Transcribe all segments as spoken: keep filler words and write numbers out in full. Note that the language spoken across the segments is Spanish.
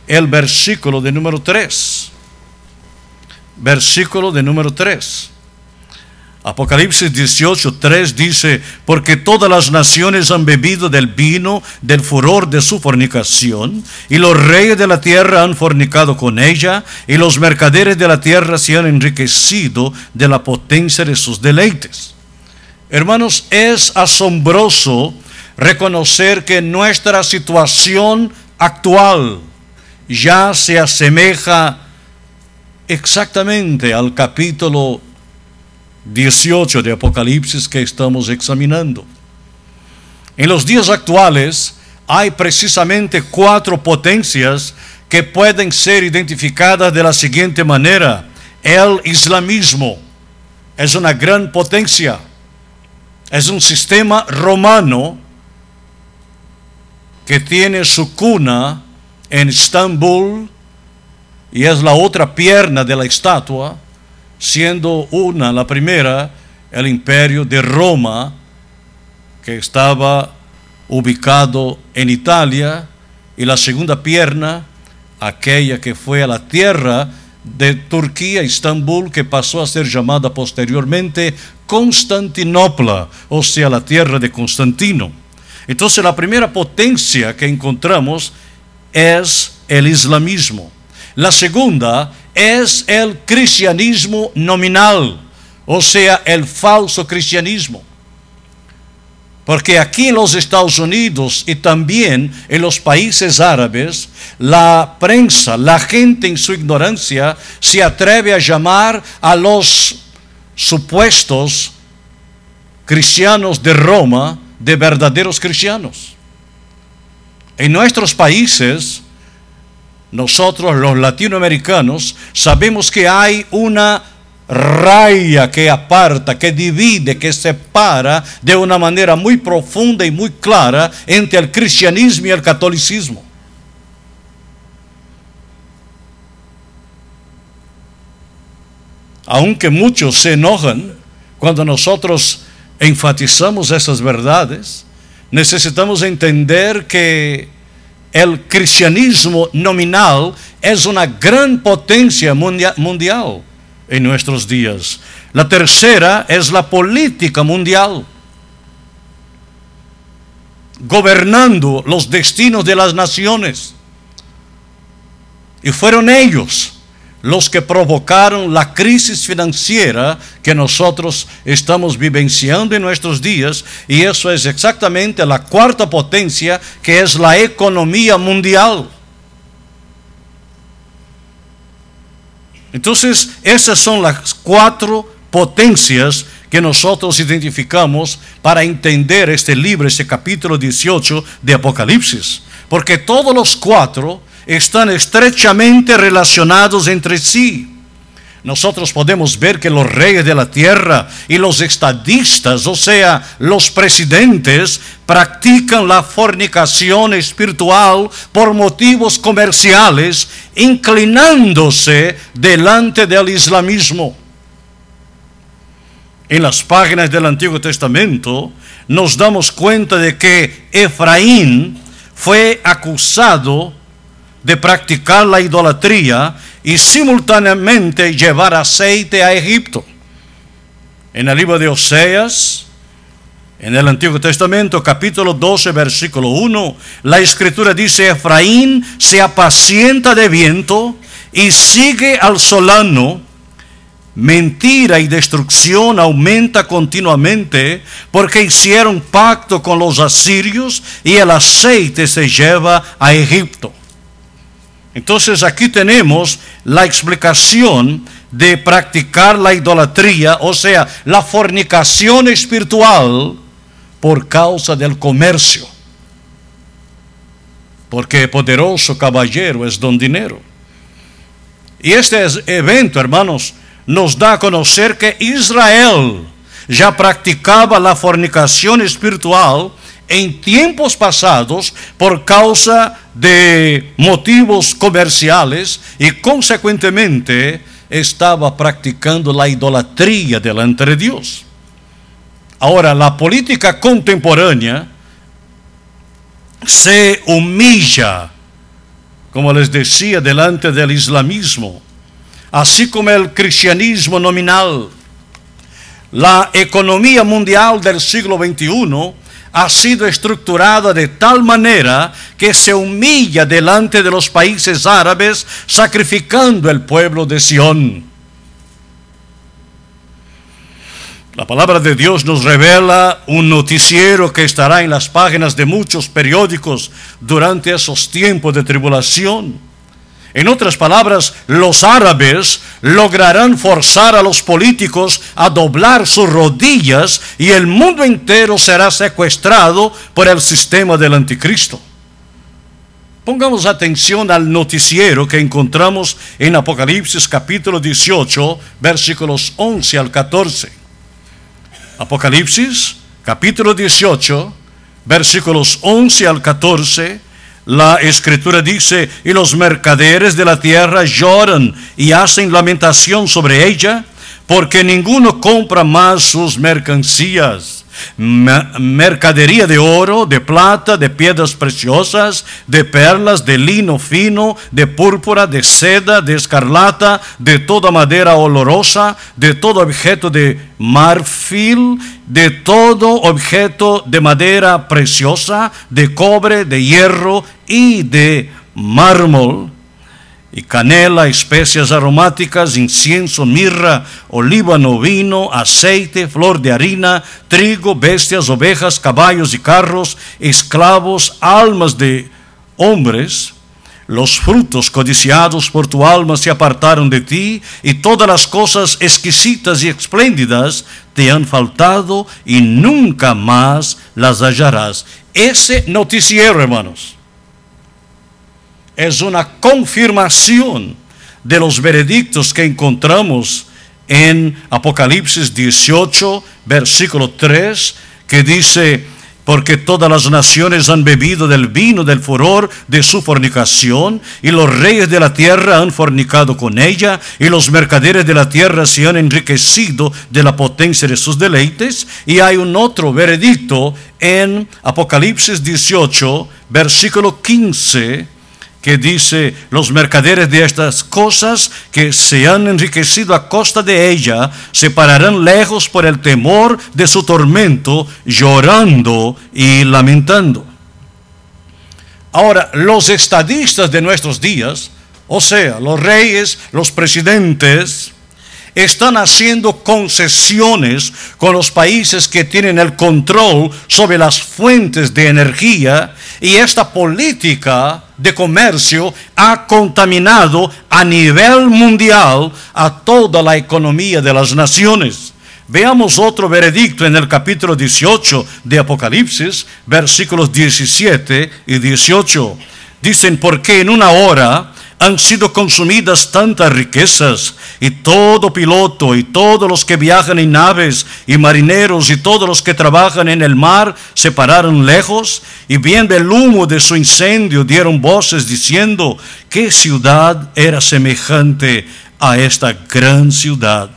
el versículo de número tres. Versículo de número tres. Apocalipsis dieciocho, tres dice: porque todas las naciones han bebido del vino del furor de su fornicación, y los reyes de la tierra han fornicado con ella, y los mercaderes de la tierra se han enriquecido de la potencia de sus deleites. Hermanos, es asombroso reconocer que nuestra situación actual ya se asemeja exactamente al capítulo dieciocho de Apocalipsis que estamos examinando. En los días actuales hay precisamente cuatro potencias que pueden ser identificadas de la siguiente manera. El islamismo es una gran potencia, es un sistema romano que tiene su cuna en Estambul y es la otra pierna de la estatua, siendo una, la primera, el imperio de Roma, que estaba ubicado en Italia, y la segunda pierna, aquella que fue a la tierra de Turquía, Estambul, que pasó a ser llamada posteriormente Constantinopla, o sea, la tierra de Constantino. Entonces, la primera potencia que encontramos es el islamismo. La segunda es el cristianismo nominal, o sea, el falso cristianismo. Porque aquí en los Estados Unidos y también en los países árabes, la prensa, la gente en su ignorancia, se atreve a llamar a los supuestos cristianos de Roma de verdaderos cristianos. En nuestros países, nosotros los latinoamericanos sabemos que hay una raya que aparta, que divide, que separa de una manera muy profunda y muy clara entre el cristianismo y el catolicismo. Aunque muchos se enojan cuando nosotros enfatizamos esas verdades, necesitamos entender que el cristianismo nominal es una gran potencia mundial en nuestros días. La tercera es la política mundial, gobernando los destinos de las naciones. Y fueron ellos los que provocaron la crisis financiera que nosotros estamos vivenciando en nuestros días, y eso es exactamente la cuarta potencia, que es la economía mundial. Entonces, esas son las cuatro potencias que nosotros identificamos para entender este libro, este capítulo dieciocho de Apocalipsis, porque todos los cuatro están estrechamente relacionados entre sí. Nosotros podemos ver que los reyes de la tierra y los estadistas, o sea, los presidentes, practican la fornicación espiritual por motivos comerciales, inclinándose delante del islamismo. En las páginas del Antiguo Testamento nos damos cuenta de que Efraín fue acusado de practicar la idolatría y simultáneamente llevar aceite a Egipto. En el libro de Oseas, en el Antiguo Testamento, capítulo doce, versículo uno, la Escritura dice: Efraín se apacienta de viento y sigue al solano. Mentira y destrucción aumenta continuamente, porque hicieron pacto con los asirios y el aceite se lleva a Egipto. Entonces aquí tenemos la explicación de practicar la idolatría, o sea, la fornicación espiritual, por causa del comercio. Porque poderoso caballero es don dinero. Y este evento, hermanos, nos da a conocer que Israel ya practicaba la fornicación espiritual en tiempos pasados por causa de motivos comerciales, y consecuentemente estaba practicando la idolatría delante de Dios. Ahora, la política contemporánea se humilla como les decía, delante del islamismo, así como el cristianismo nominal. La economía mundial del siglo veintiuno ha sido estructurada de tal manera que se humilla delante de los países árabes, sacrificando el pueblo de Sión. La palabra de Dios nos revela un noticiero que estará en las páginas de muchos periódicos durante esos tiempos de tribulación. En otras palabras, los árabes lograrán forzar a los políticos a doblar sus rodillas y el mundo entero será secuestrado por el sistema del anticristo. Pongamos atención al noticiero que encontramos en Apocalipsis capítulo dieciocho, versículos once al catorce. Apocalipsis capítulo dieciocho, versículos once al catorce. La Escritura dice: y los mercaderes de la tierra lloran y hacen lamentación sobre ella, porque ninguno compra más sus mercancías. Mercadería de oro, de plata, de piedras preciosas, de perlas, de lino fino, de púrpura, de seda, de escarlata, de toda madera olorosa, de todo objeto de marfil, de todo objeto de madera preciosa, de cobre, de hierro y de mármol, y canela, especias aromáticas, incienso, mirra, olíbano, vino, aceite, flor de harina, trigo, bestias, ovejas, caballos y carros, esclavos, almas de hombres. Los frutos codiciados por tu alma se apartaron de ti, y todas las cosas exquisitas y espléndidas te han faltado, y nunca más las hallarás. Ese noticiero, hermanos, es una confirmación de los veredictos que encontramos en Apocalipsis dieciocho, versículo tres, que dice: porque todas las naciones han bebido del vino del furor de su fornicación, y los reyes de la tierra han fornicado con ella, y los mercaderes de la tierra se han enriquecido de la potencia de sus deleites. Y hay un otro veredicto en Apocalipsis dieciocho, versículo quince, que dice: los mercaderes de estas cosas que se han enriquecido a costa de ella se pararán lejos por el temor de su tormento, llorando y lamentando. Ahora, los estadistas de nuestros días, o sea, los reyes, los presidentes, están haciendo concesiones con los países que tienen el control sobre las fuentes de energía, y esta política de comercio ha contaminado a nivel mundial a toda la economía de las naciones. Veamos otro veredicto en el capítulo dieciocho de Apocalipsis, versículos diecisiete y dieciocho. Dicen: porque en una hora han sido consumidas tantas riquezas, y todo piloto, y todos los que viajan en naves, y marineros, y todos los que trabajan en el mar, se pararon lejos, y viendo el humo de su incendio, dieron voces diciendo: ¿qué ciudad era semejante a esta gran ciudad?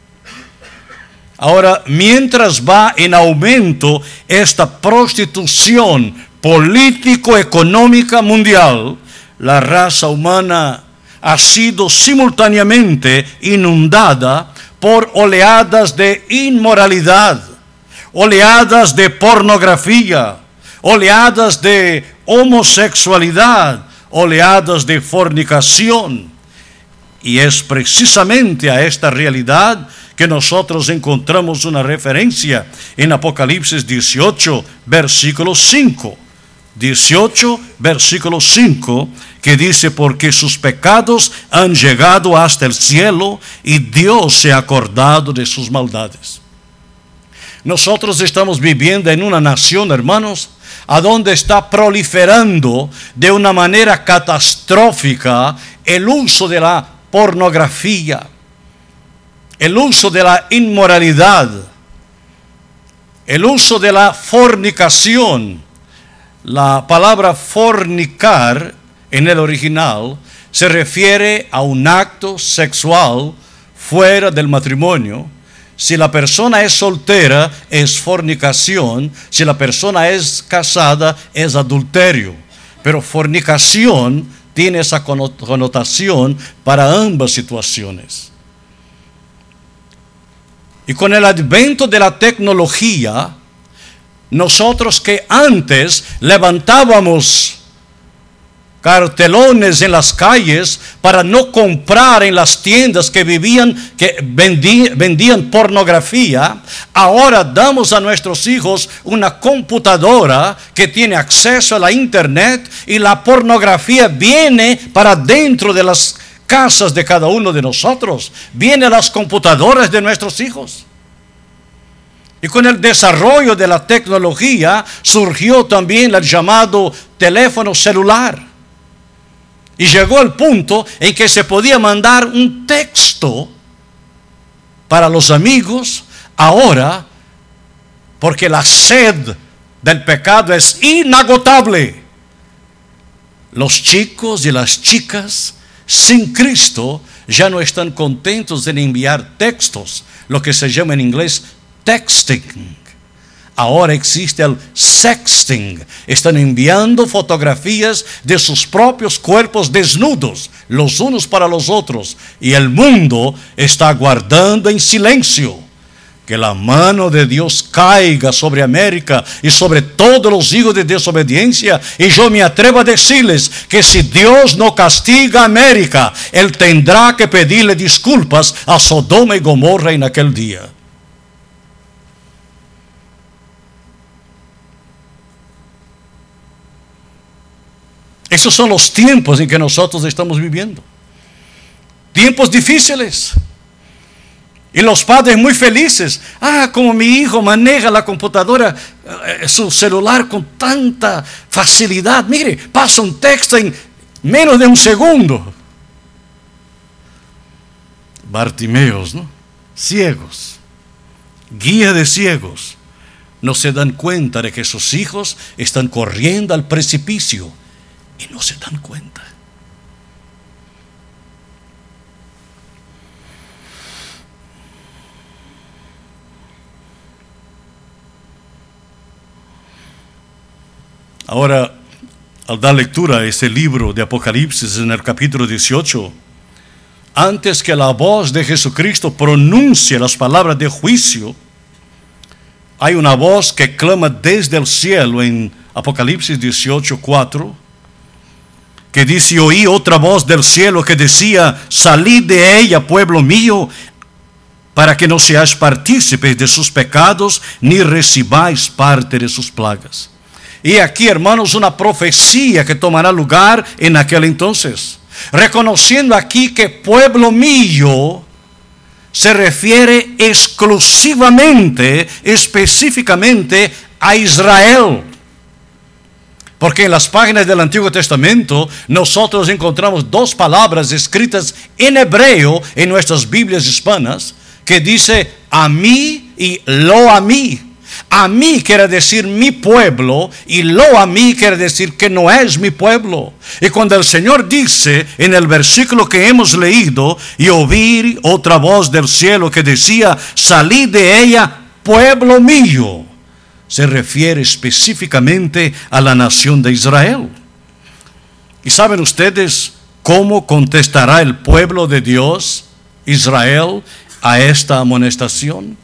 Ahora, mientras va en aumento esta prostitución político-económica mundial, la raza humana ha sido simultáneamente inundada por oleadas de inmoralidad, oleadas de pornografía, oleadas de homosexualidad, oleadas de fornicación. Y es precisamente a esta realidad que nosotros encontramos una referencia en Apocalipsis dieciocho, versículo cinco. dieciocho, versículo cinco, que dice: porque sus pecados han llegado hasta el cielo, y Dios se ha acordado de sus maldades. Nosotros estamos viviendo en una nación, hermanos, a donde está proliferando de una manera catastrófica el uso de la pornografía, el uso de la inmoralidad, el uso de la fornicación. La palabra fornicar en el original se refiere a un acto sexual fuera del matrimonio. Si la persona es soltera, es fornicación. Si la persona es casada, es adulterio. Pero fornicación tiene esa connotación para ambas situaciones. Y con el advento de la tecnología, nosotros que antes levantábamos cartelones en las calles para no comprar en las tiendas que vivían, que vendían, vendían pornografía, ahora damos a nuestros hijos una computadora que tiene acceso a la internet y la pornografía viene para dentro de las casas de cada uno de nosotros, viene a las computadoras de nuestros hijos. Y con el desarrollo de la tecnología surgió también el llamado teléfono celular. Y llegó el punto en que se podía mandar un texto para los amigos. Ahora, porque la sed del pecado es inagotable, los chicos y las chicas sin Cristo ya no están contentos en enviar textos, lo que se llama en inglés texting. Ahora existe el sexting. Están enviando fotografías de sus propios cuerpos desnudos, los unos para los otros. Y el mundo está aguardando en silencio que la mano de Dios caiga sobre América y sobre todos los hijos de desobediencia. Y yo me atrevo a decirles que si Dios no castiga a América, Él tendrá que pedirle disculpas a Sodoma y Gomorra en aquel día. Esos son los tiempos en que nosotros estamos viviendo. Tiempos difíciles. Y los padres muy felices. Ah, como mi hijo maneja la computadora, eh, su celular con tanta facilidad. Mire, pasa un texto en menos de un segundo. Bartimeos, ¿no? Ciegos. Guía de ciegos. No se dan cuenta de que sus hijos están corriendo al precipicio. Y no se dan cuenta. Ahora, al dar lectura a ese libro de Apocalipsis en el capítulo dieciocho, antes que la voz de Jesucristo pronuncie las palabras de juicio, hay una voz que clama desde el cielo en Apocalipsis dieciocho, cuatro, que dice: oí otra voz del cielo que decía: salid de ella, pueblo mío, para que no seáis partícipes de sus pecados, ni recibáis parte de sus plagas. Y aquí, hermanos, una profecía que tomará lugar en aquel entonces, reconociendo aquí que pueblo mío se refiere exclusivamente, específicamente a Israel. Porque en las páginas del Antiguo Testamento nosotros encontramos dos palabras escritas en hebreo en nuestras Biblias hispanas, que dice a mí y lo a mí. A mí quiere decir mi pueblo, y lo a mí quiere decir que no es mi pueblo. Y cuando el Señor dice en el versículo que hemos leído: y oí otra voz del cielo que decía: salid de ella, pueblo mío, se refiere específicamente a la nación de Israel. ¿Y saben ustedes cómo contestará el pueblo de Dios, Israel, a esta amonestación?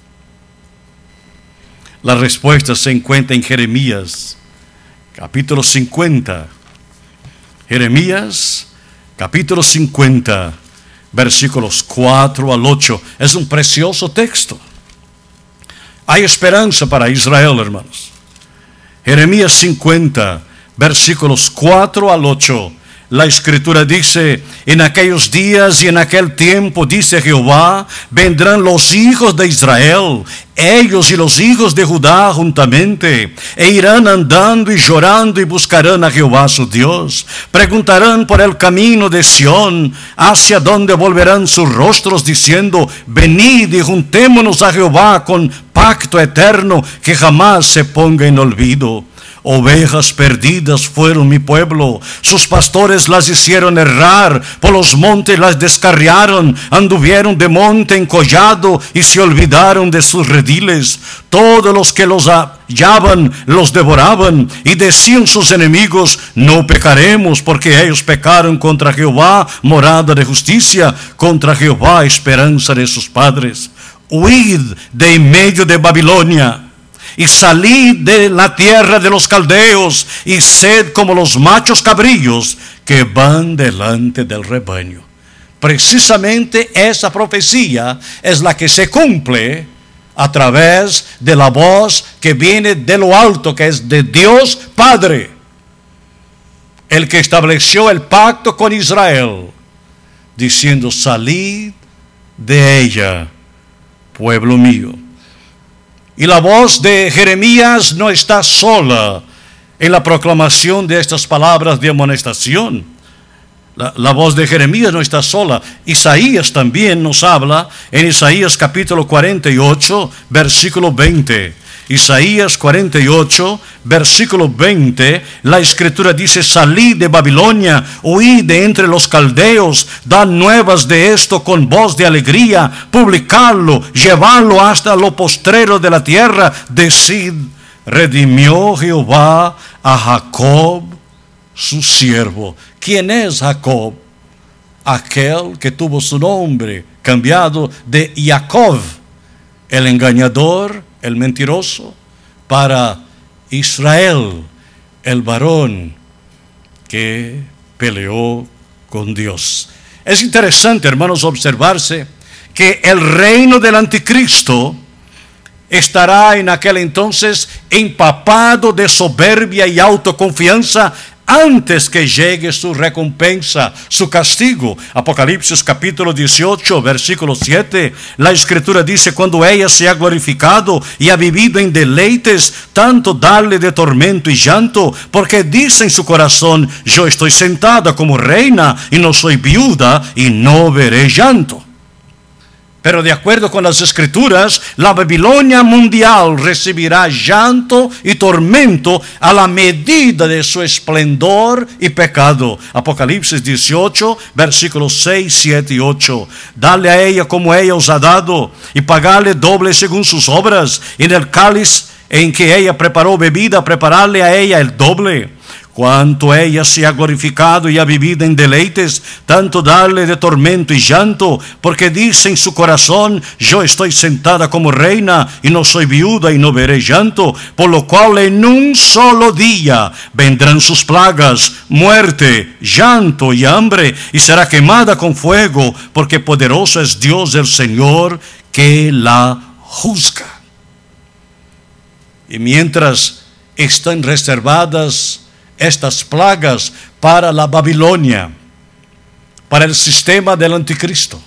La respuesta se encuentra en Jeremías, capítulo cincuenta. Jeremías, capítulo cincuenta, versículos cuatro al ocho. Es un precioso texto. Hay esperanza para Israel, hermanos. Jeremías cincuenta, versículos cuatro al ocho. La Escritura dice: en aquellos días y en aquel tiempo, dice Jehová, vendrán los hijos de Israel, ellos y los hijos de Judá juntamente, e irán andando y llorando y buscarán a Jehová su Dios. Preguntarán por el camino de Sión, hacia donde volverán sus rostros, diciendo: venid y juntémonos a Jehová con pacto eterno que jamás se ponga en olvido. Ovejas perdidas fueron mi pueblo, sus pastores las hicieron errar, por los montes las descarriaron, anduvieron de monte en collado y se olvidaron de sus rediles. Todos los que los hallaban los devoraban, y decían sus enemigos: no pecaremos, porque ellos pecaron contra Jehová, morada de justicia, contra Jehová, esperanza de sus padres. Huid de en medio de Babilonia, y salid de la tierra de los caldeos, y sed como los machos cabrillos que van delante del rebaño. Precisamente esa profecía es la que se cumple a través de la voz que viene de lo alto, que es de Dios Padre, el que estableció el pacto con Israel, diciendo: salid de ella, pueblo mío. Y la voz de Jeremías no está sola en la proclamación de estas palabras de amonestación. La, la voz de Jeremías no está sola. Isaías también nos habla en Isaías capítulo cuarenta y ocho, versículo veinte. Isaías cuarenta y ocho, versículo veinte, la escritura dice: salid de Babilonia, huid de entre los caldeos, dad nuevas de esto con voz de alegría, publicadlo, llevadlo hasta lo postrero de la tierra, decid: redimió Jehová a Jacob su siervo. ¿Quién es Jacob? Aquel que tuvo su nombre cambiado de Jacob, el engañador, el mentiroso, para Israel, el varón que peleó con Dios. Es interesante, hermanos, observarse que el reino del anticristo estará en aquel entonces empapado de soberbia y autoconfianza antes que llegue su recompensa, su castigo. Apocalipsis capítulo dieciocho, versículo siete, la escritura dice: cuando ella se ha glorificado y ha vivido en deleites, tanto darle de tormento y llanto, porque dice en su corazón: yo estoy sentada como reina y no soy viuda y no veré llanto. Pero de acuerdo con las escrituras, la Babilonia mundial recibirá llanto y tormento a la medida de su esplendor y pecado. Apocalipsis dieciocho, versículos seis, siete y ocho. Dale a ella como ella os ha dado, y pagarle doble según sus obras. En el cáliz en que ella preparó bebida, prepararle a ella el doble. Cuanto ella se ha glorificado y ha vivido en deleites, tanto darle de tormento y llanto, porque dice en su corazón: yo estoy sentada como reina y no soy viuda y no veré llanto, por lo cual en un solo día vendrán sus plagas, muerte, llanto y hambre, y será quemada con fuego, porque poderoso es Dios el Señor que la juzga. Y mientras están reservadas estas plagas para la Babilonia, para el sistema del anticristo,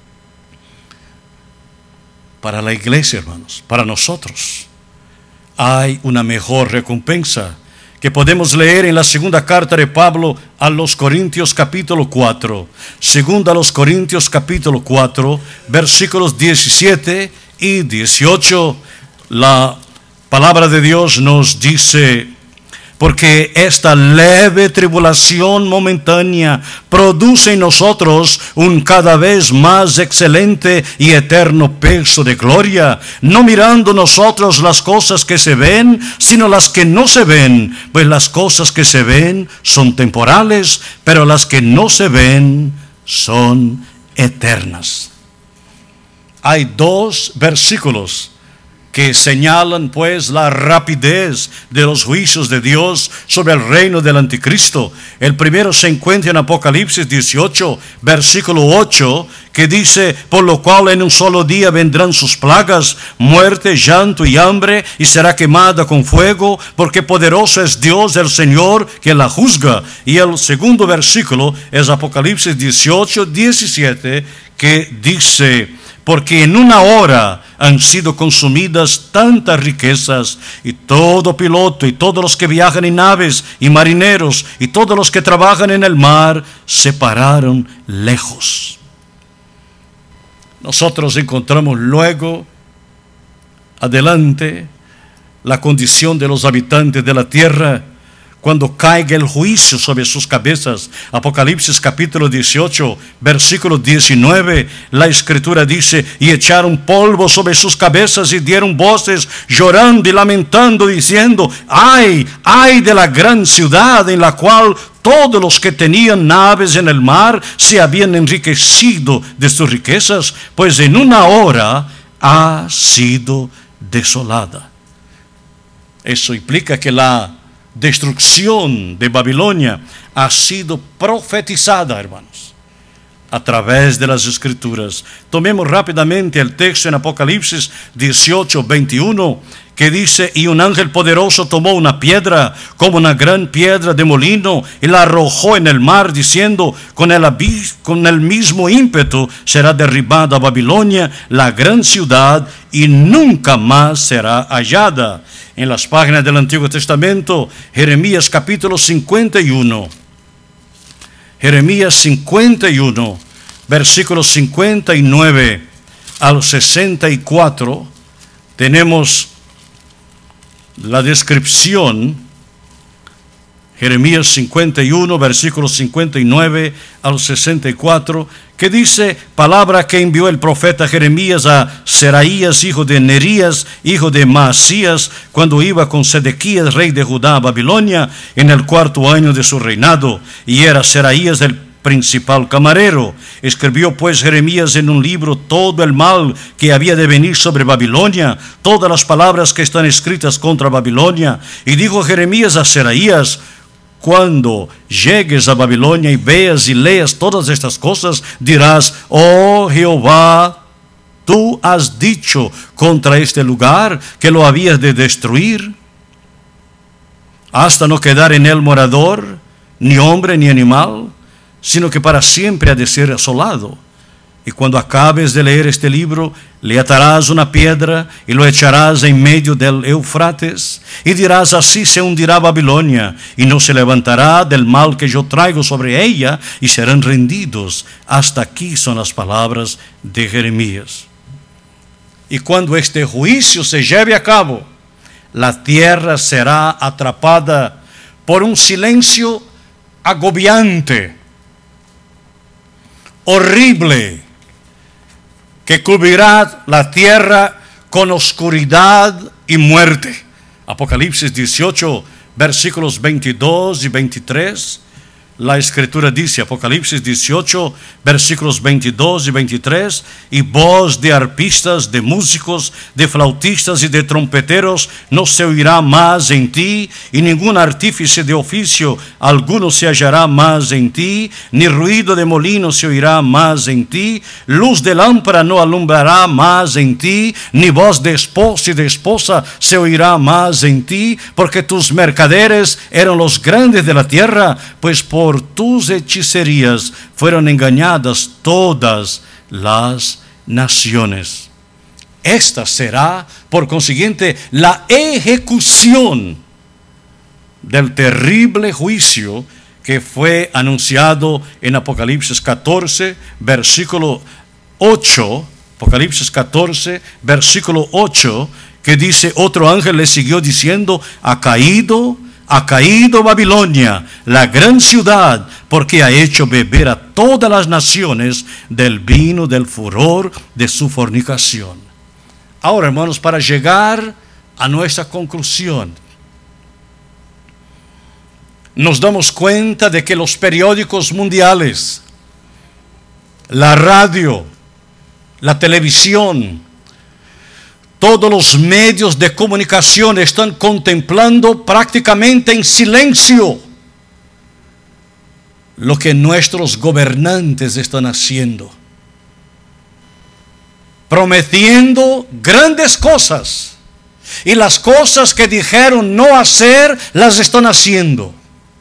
para la iglesia, hermanos, para nosotros, hay una mejor recompensa que podemos leer en la segunda carta de Pablo a los Corintios capítulo cuatro. Segunda a los Corintios capítulo cuatro, versículos diecisiete y dieciocho. La palabra de Dios nos dice: porque esta leve tribulación momentánea produce en nosotros un cada vez más excelente y eterno peso de gloria, no mirando nosotros las cosas que se ven, sino las que no se ven, pues las cosas que se ven son temporales, pero las que no se ven son eternas. Hay dos versículos que señalan pues la rapidez de los juicios de Dios sobre el reino del anticristo. El primero se encuentra en Apocalipsis dieciocho, versículo ocho, que dice: por lo cual en un solo día vendrán sus plagas, muerte, llanto y hambre, y será quemada con fuego, porque poderoso es Dios el Señor que la juzga. Y el segundo versículo es Apocalipsis dieciocho, diecisiete, que dice: porque en una hora han sido consumidas tantas riquezas, y todo piloto y todos los que viajan en naves y marineros y todos los que trabajan en el mar se pararon lejos. Nosotros encontramos luego adelante la condición de los habitantes de la tierra cuando caiga el juicio sobre sus cabezas. Apocalipsis capítulo dieciocho, versículo diecinueve, la escritura dice: y echaron polvo sobre sus cabezas y dieron voces llorando y lamentando, diciendo: ay, ay de la gran ciudad en la cual todos los que tenían naves en el mar se habían enriquecido de sus riquezas, pues en una hora ha sido desolada. Eso implica que la destrucción de Babilonia ha sido profetizada, hermanos, a través de las escrituras. Tomemos rápidamente el texto en Apocalipsis dieciocho, veintiuno, que dice: y un ángel poderoso tomó una piedra como una gran piedra de molino y la arrojó en el mar, diciendo: con el, con el mismo ímpetu será derribada Babilonia, la gran ciudad, y nunca más será hallada. En las páginas del Antiguo Testamento, Jeremías capítulo cincuenta y uno. Jeremías cincuenta y uno, versículos cincuenta y nueve al sesenta y cuatro, tenemos la descripción. Jeremías cincuenta y uno, versículos cincuenta y nueve al sesenta y cuatro, que dice: palabra que envió el profeta Jeremías a Seraías, hijo de Nerías, hijo de Maasías, cuando iba con Sedequías, rey de Judá, a Babilonia, en el cuarto año de su reinado, y era Seraías el principal camarero. Escribió pues Jeremías en un libro todo el mal que había de venir sobre Babilonia, todas las palabras que están escritas contra Babilonia. Y dijo Jeremías a Seraías: cuando llegues a Babilonia y veas y leas todas estas cosas, dirás: oh Jehová, tú has dicho contra este lugar que lo habías de destruir, hasta no quedar en él morador, ni hombre ni animal, sino que para siempre ha de ser asolado. Y cuando acabes de leer este libro, le atarás una piedra y lo echarás en medio del Eufrates, y dirás: así se hundirá Babilonia, y no se levantará del mal que yo traigo sobre ella, y serán rendidos. Hasta aquí son las palabras de Jeremías. Y cuando este juicio se lleve a cabo, la tierra será atrapada por un silencio agobiante, horrible, que cubrirá la tierra con oscuridad y muerte. Apocalipsis dieciocho, versículos veintidós y veintitrés. La escritura dice, Apocalipsis dieciocho, versículos veintidós y veintitrés: y voz de arpistas, de músicos, de flautistas y de trompeteros no se oirá más en ti, y ningún artífice de oficio alguno se hallará más en ti, ni ruido de molino se oirá más en ti, luz de lámpara no alumbrará más en ti, ni voz de esposo y de esposa se oirá más en ti, porque tus mercaderes eran los grandes de la tierra, pues por Por tus hechicerías fueron engañadas todas las naciones. Esta será, por consiguiente, la ejecución del terrible juicio que fue anunciado en Apocalipsis catorce, versículo ocho. Apocalipsis catorce, versículo ocho, que dice: otro ángel le siguió diciendo: ha caído Ha caído Babilonia, la gran ciudad, porque ha hecho beber a todas las naciones del vino del furor de su fornicación. Ahora, hermanos, para llegar a nuestra conclusión, nos damos cuenta de que los periódicos mundiales, la radio, la televisión, todos los medios de comunicación están contemplando prácticamente en silencio lo que nuestros gobernantes están haciendo, prometiendo grandes cosas, y las cosas que dijeron no hacer las están haciendo.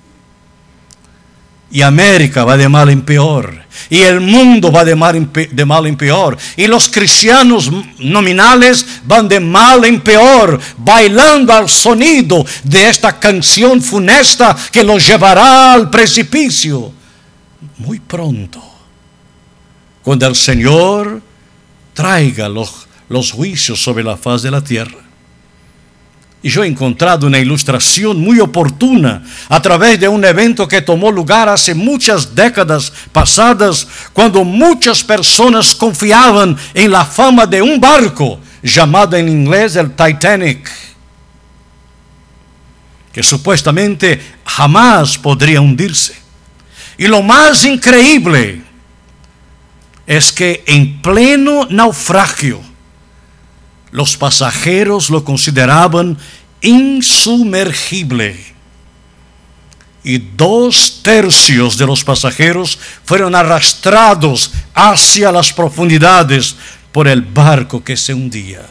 Y América va de mal en peor, y el mundo va de mal en, pe- de mal en peor, y los cristianos nominales van de mal en peor, bailando al sonido de esta canción funesta que los llevará al precipicio. Muy pronto, cuando el Señor traiga los, los juicios sobre la faz de la tierra, Y yo he encontrado una ilustración muy oportuna a través de un evento que tomó lugar hace muchas décadas pasadas, cuando muchas personas confiaban en la fama de un barco llamado en inglés el Titanic, que supuestamente jamás podría hundirse. Y lo más increíble es que en pleno naufragio, los pasajeros lo consideraban insumergible. Y dos tercios de los pasajeros fueron arrastrados hacia las profundidades por el barco que se hundía.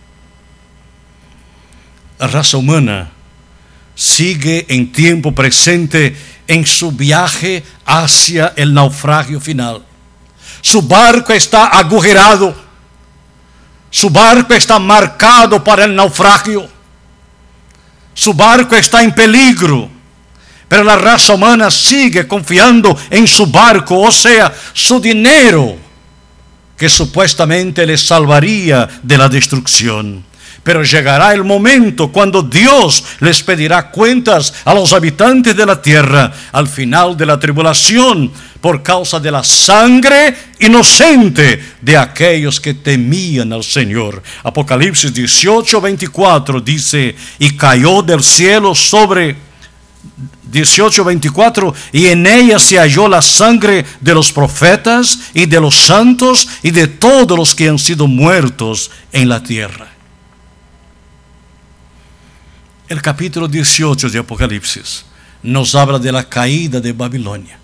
La raza humana sigue en tiempo presente en su viaje hacia el naufragio final. Su barco está agujerado. Su barco está marcado para el naufragio. Su barco está en peligro. Pero la raza humana sigue confiando en su barco, o sea, su dinero, que supuestamente les salvaría de la destrucción. Pero llegará el momento cuando Dios les pedirá cuentas a los habitantes de la tierra al final de la tribulación, por causa de la sangre inocente de aquellos que temían al Señor. Apocalipsis dieciocho, veinticuatro dice: y cayó del cielo sobre dieciocho, veinticuatro, y en ella se halló la sangre de los profetas y de los santos y de todos los que han sido muertos en la tierra. El capítulo dieciocho de Apocalipsis nos habla de la caída de Babilonia.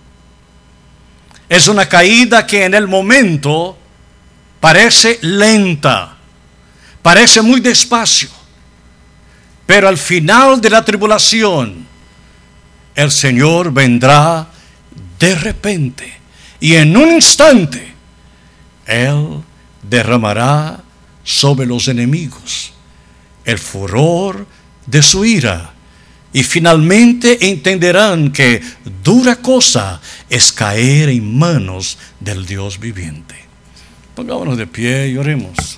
Es una caída que en el momento parece lenta, parece muy despacio, pero al final de la tribulación, el Señor vendrá de repente y en un instante Él derramará sobre los enemigos el furor de su ira, y finalmente entenderán que dura cosa es caer en manos del Dios viviente. Pongámonos de pie y oremos.